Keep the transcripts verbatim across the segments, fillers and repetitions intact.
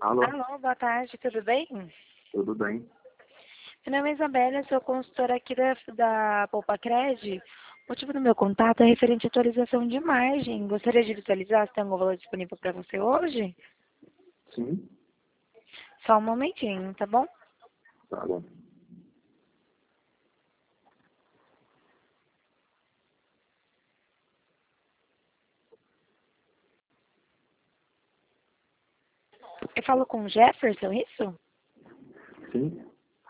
Alô, Alô, boa tarde, tudo bem? tudo bem? Meu nome é Isabela, eu sou consultora aqui da, da Poupacred. O motivo do meu contato é referente à atualização de margem. Gostaria de visualizar se tem algum valor disponível para você hoje? Sim, Só um momentinho, tá bom? tá bom. Eu falo com o Jefferson, isso? Sim,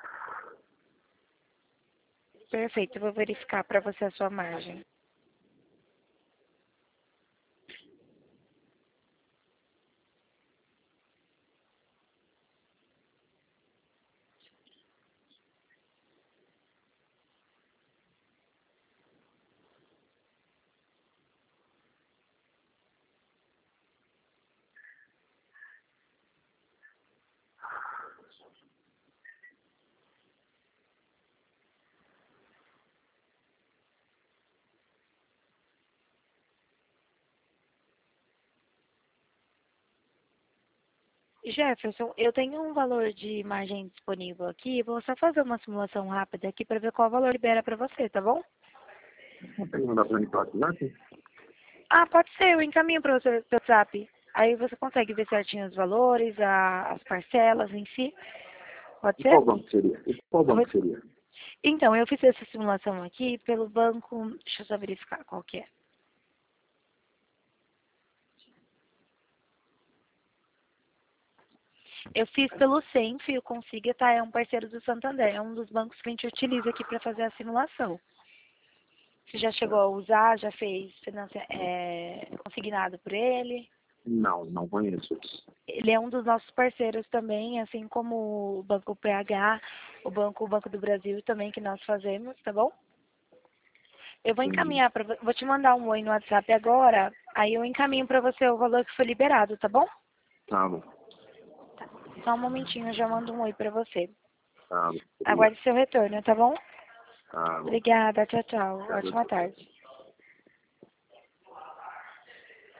Perfeito, eu vou verificar para você a sua margem. Jefferson, eu tenho um valor de margem disponível aqui. Vou só fazer uma simulação rápida aqui para ver qual valor libera para você, tá bom? consegue mandar para mim pelo WhatsApp? Ah, pode ser, eu encaminho para você pelo WhatsApp. Aí você consegue ver certinho os valores, a- as parcelas em si. Pode E ser? qual banco seria? E qual Eu vou- banco seria? Então, eu fiz essa simulação aqui pelo banco. Deixa eu só verificar qual que é. Eu fiz pelo Senf e o Consiga, tá? É um parceiro do Santander. É um dos bancos que a gente utiliza aqui para fazer a simulação. Você já chegou a usar, já fez financia- é, consignado por ele? Não, não conheço. Ele é um dos nossos parceiros também, assim como o Banco P H, o Banco, o Banco do Brasil também, que nós fazemos, tá bom? Eu vou Entendi. encaminhar para vou te mandar um oi no WhatsApp agora, aí eu encaminho para você o valor que foi liberado, tá bom? Tá bom, Só um momentinho, eu já mando um oi para você. tá bom. Obrigado. Aguarde seu retorno, tá bom? Tá bom. Obrigada, tchau, tchau. Tchau, Ótima tchau. tarde.